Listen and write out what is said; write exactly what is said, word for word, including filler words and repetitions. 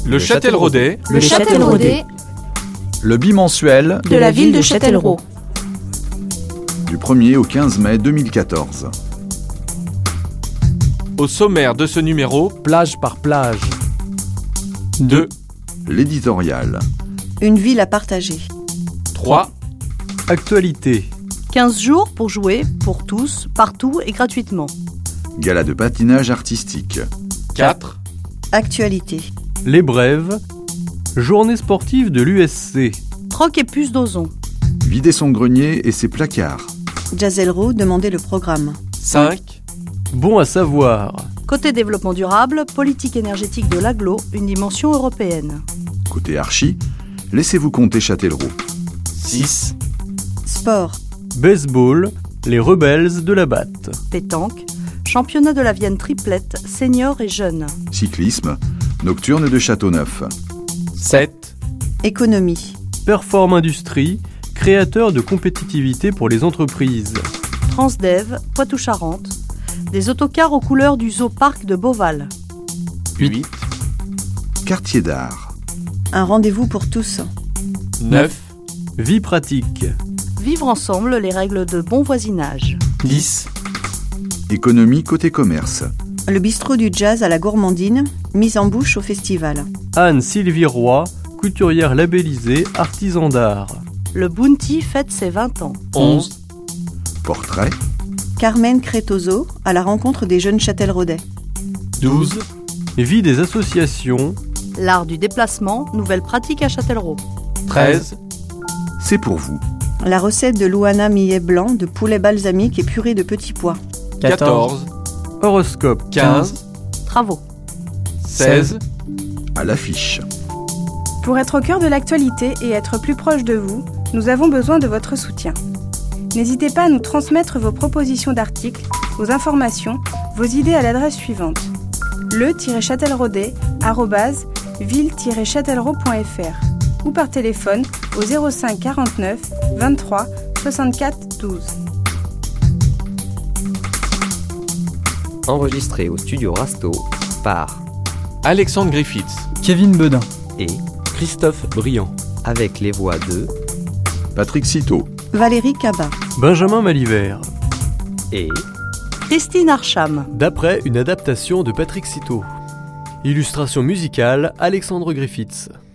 Le Châtelleraudais. Le Châtelleraudais. Le bimensuel De la ville de Châtellerault. Du premier au quinze mai deux mille quatorze. Au sommaire de ce numéro, Plage par plage. deux, L'éditorial. Une ville à partager. trois, Actualité. quinze jours pour jouer, pour tous, partout et gratuitement. Gala de patinage artistique. quatre, Actualité. Les brèves. Journée sportive de l'U S C. Troc et puce d'ozon. Vider son grenier et ses placards. Jazelro demandait le programme. cinq, Bon à savoir. Côté développement durable, politique énergétique de l'agglo, une dimension européenne. Côté archi, laissez-vous compter Châtellerault. six, Sport. Baseball. Les rebelles de la batte. Pétanque. Championnat de la Vienne triplette, seniors et jeunes. Cyclisme. Nocturne de Châteauneuf. sept, Économie. Perform Industrie. Créateur de compétitivité pour les entreprises. Transdev, Poitou-Charentes. Des autocars aux couleurs du zoo parc de Beauval. huit, Quartier d'art. Un rendez-vous pour tous. neuf, Vie pratique. Vivre ensemble les règles de bon voisinage. dix, Économie côté commerce. Le bistrot du jazz à la gourmandine, mise en bouche au festival. Anne-Sylvie Roy. Couturière labellisée, artisan d'art. Le Bounty fête ses vingt ans. onze, Portrait. Carmen Crétoso à la rencontre des jeunes Châtelleraudais. douze, Vie des associations. L'art du déplacement, nouvelle pratique à Châtellerault. treize, C'est pour vous. La recette de Louana millet blanc de poulet balsamique et purée de petits pois. quatorze, Horoscope. quinze, Travaux. seize, À l'affiche. Pour être au cœur de l'actualité et être plus proche de vous, nous avons besoin de votre soutien. N'hésitez pas à nous transmettre vos propositions d'articles, vos informations, vos idées à l'adresse suivante: le-châtelleraudais arobase ville-châtellerault point fr ou par téléphone au zéro cinq quarante-neuf vingt-trois soixante-quatre douze. Enregistré au studio Rasto par Alexandre Griffiths, Kevin Bedin et Christophe Briand. avec les voix de Patrick Citeau. Valérie Cabat. Benjamin Malivert. et Christine Archam. D'après une adaptation de Patrick Citeau. Illustration musicale, Alexandre Griffiths.